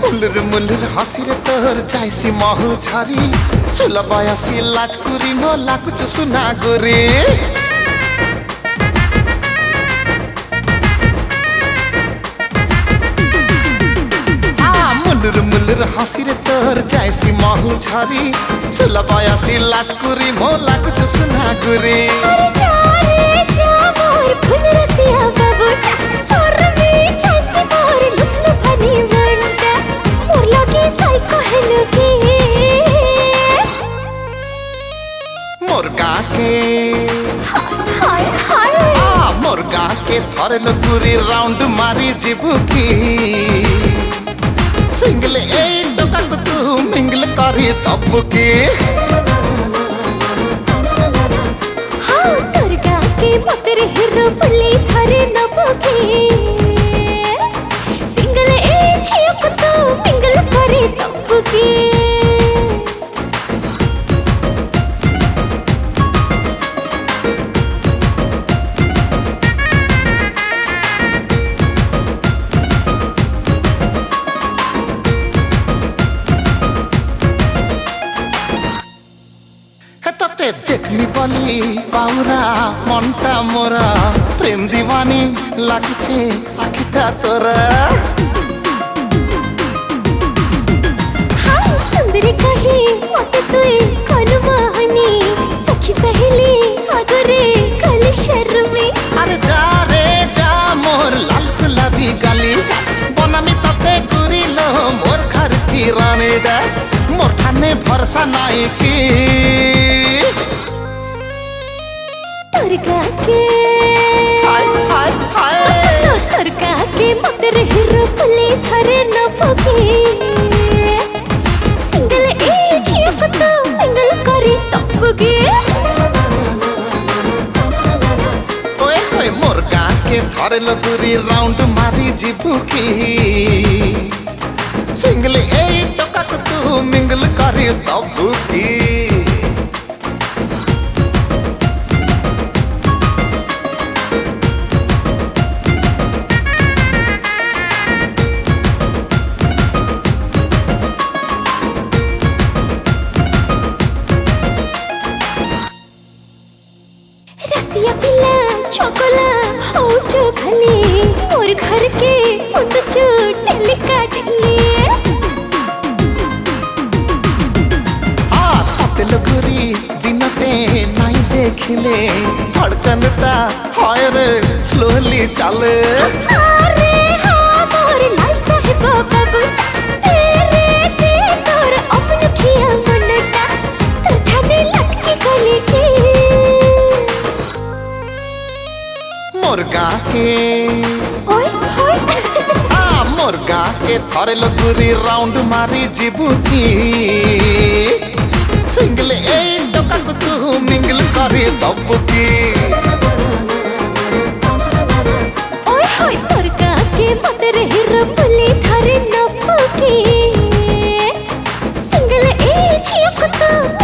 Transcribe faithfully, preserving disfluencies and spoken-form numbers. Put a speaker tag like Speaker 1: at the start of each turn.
Speaker 1: मुलुर मुलुर हसीरे तोर जाइसी महु झरी चुल बयसी लाजकुरी म लाकुच सुना गोरे मुलुर मुलुर हसीरे तोर जाइसी महु झरी चुल बयसी लाजकुरी म लाकुच सुना गोरे मुर्गा के
Speaker 2: हाय हाय
Speaker 1: आ मुर्गा के थरे लुरी राउंड मारी जिबुकी सिंगल ए टोका को तू मिंगल करी तबुकी
Speaker 2: हाँ मुर्गा के मकर हिरो पुली थरे नबुकी सिंगल ए छियो को तू मिंगल करी तबुकी
Speaker 1: देखनी बली पाउरा मनटा मोरा प्रेम दीवानी लागिछे आखिटा तोरा
Speaker 2: हाय सुंदरी कही मते तुई कनु मोहनी सखी सहेली आगरे कल शर्मे
Speaker 1: अरे जा रे जा मोर लाल गुलाबी गाली बनामी तते गुरिलो मोर घर की रानी डा मोर ठाने भरसा नाई की
Speaker 2: मुर्गा के
Speaker 1: हाय हाय हाय
Speaker 2: मुर्गा के मकर हिरो पुली थरे नबुकी सिंगल ए छियो को तू मिंगल करी तबुकी
Speaker 1: ओए होए मुर्गा के थरे लुरी राउंड मारी जिबुकी सिंगल ए टोका को तू मिंगल करी तबुकी
Speaker 2: रसिया पिला चोकोला हो जो भले मोर घर के उन जो टेलिका टेली
Speaker 1: आ तते लगुरी दिनते नाई देखिले धड़कनटा हाय रे स्लोली चले
Speaker 2: अरे हाँ मोर लाल साहिब बाबू तेरे ते तोर अपन खिया मनटा तो ठाने लटके गली की
Speaker 1: मुर्गा के
Speaker 2: ओए होए
Speaker 1: आ मुर्गा के थरे लुरी राउंड मारी जिबुकी सिंगल ए टोका को तू मिंगल करी तबुकी
Speaker 2: ओए होए मुर्गा के मकर हिरो पुली थरे नबुकी सिंगल ए छियो को तू